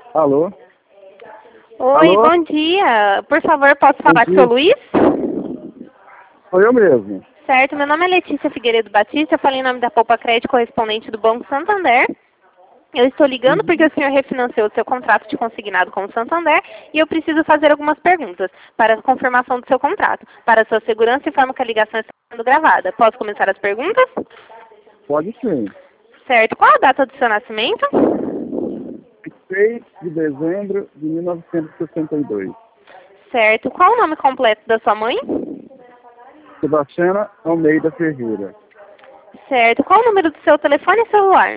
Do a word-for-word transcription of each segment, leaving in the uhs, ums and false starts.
Alô? Oi, Alô? bom dia. Por favor, posso Bom falar com o dia. seu Luiz? Sou eu mesmo. Certo, meu nome é Letícia Figueiredo Batista, eu falei em nome da Poupa Crédito, correspondente do Banco Santander. Eu estou ligando porque o senhor refinanciou o seu contrato de consignado com o Santander e eu preciso fazer algumas perguntas para a confirmação do seu contrato. Para sua segurança, informo que a ligação está sendo gravada. Posso começar as perguntas? Pode sim. Certo. Qual a data do seu nascimento? seis de dezembro de mil novecentos e sessenta e dois. Certo. Qual o nome completo da sua mãe? Sebastiana Almeida Ferreira. Certo. Qual o número do seu telefone e celular?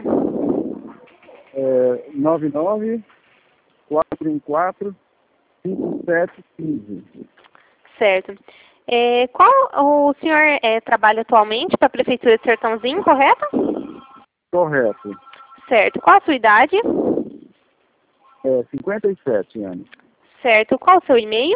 É, nove nove quatro um quatro cinco sete um cinco. Certo. É, qual o senhor é, trabalha atualmente para a Prefeitura de Sertãozinho, correto? Correto. Certo. Qual a sua idade? É, cinquenta e sete anos. Certo. Qual o seu e-mail?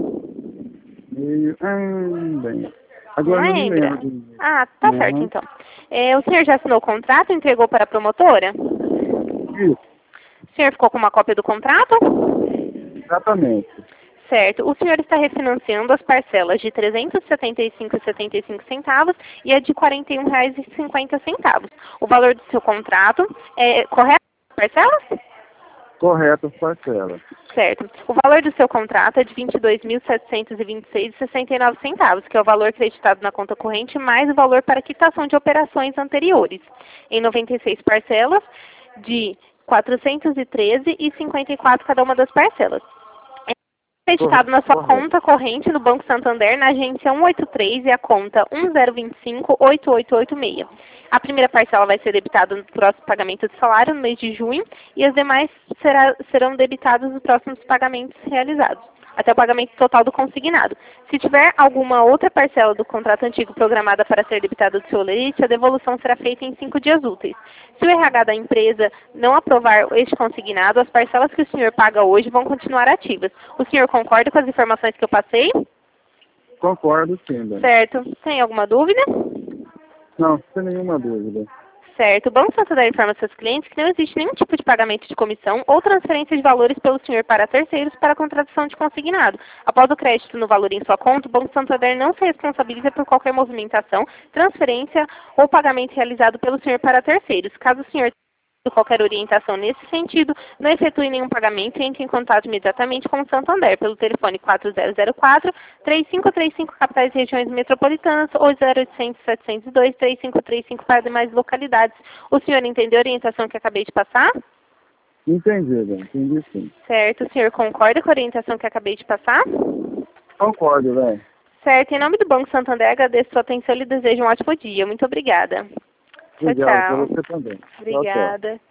E, hum, bem, Não agora não me lembra? lembro. De... Ah, tá certo Uhum. então. É, o senhor já assinou o contrato e entregou para a promotora? Isso, O senhor ficou com uma cópia do contrato? exatamente. Certo. O senhor está refinanciando as parcelas de trezentos e setenta e cinco reais e setenta e cinco centavos e a de quarenta e um reais e cinquenta centavos. O valor do seu contrato é correto? Parcelas? Correto as parcelas. Certo. O valor do seu contrato é de vinte e dois mil setecentos e vinte e seis reais e sessenta e nove centavos, que é o valor creditado na conta corrente mais o valor para quitação de operações anteriores, em noventa e seis parcelas de quatrocentos e treze reais e cinquenta e quatro centavos cada uma das parcelas. É creditado na sua Correto. conta corrente no Banco Santander, na agência cento e oitenta e três e a conta um zero dois cinco oito oito oito seis. A primeira parcela vai ser debitada no próximo pagamento de salário, no mês de junho, e as demais será, serão debitadas nos próximos pagamentos realizados, até o pagamento total do consignado. Se tiver alguma outra parcela do contrato antigo programada para ser debitada do seu leite, a devolução será feita em cinco dias úteis. Se o R H da empresa não aprovar este consignado, as parcelas que o senhor paga hoje vão continuar ativas. O senhor concorda com as informações que eu passei? Concordo sim, Dani. Certo. Tem alguma dúvida? Não, sem nenhuma dúvida. Certo. O Banco Santander informa seus clientes que não existe nenhum tipo de pagamento de comissão ou transferência de valores pelo senhor para terceiros para a contratação de consignado. Após o crédito no valor em sua conta, o Banco Santander não se responsabiliza por qualquer movimentação, transferência ou pagamento realizado pelo senhor para terceiros. Caso o senhor tenha qualquer orientação nesse sentido, não efetue nenhum pagamento e entre em contato imediatamente com o Santander pelo telefone quatro zero zero quatro, três cinco três cinco capitais e regiões metropolitanas ou zero oitocentos, setecentos e dois, três cinco três cinco para demais localidades. O senhor entendeu a orientação que acabei de passar? Entendi, Dani. Entendi sim. Certo. O senhor concorda com a orientação que acabei de passar? Concordo, velho. Certo. Em nome do Banco Santander, agradeço a sua atenção e lhe desejo um ótimo dia. Muito obrigada. Tchau, Obrigado, para tchau. você também. Tchau, tchau. Obrigada.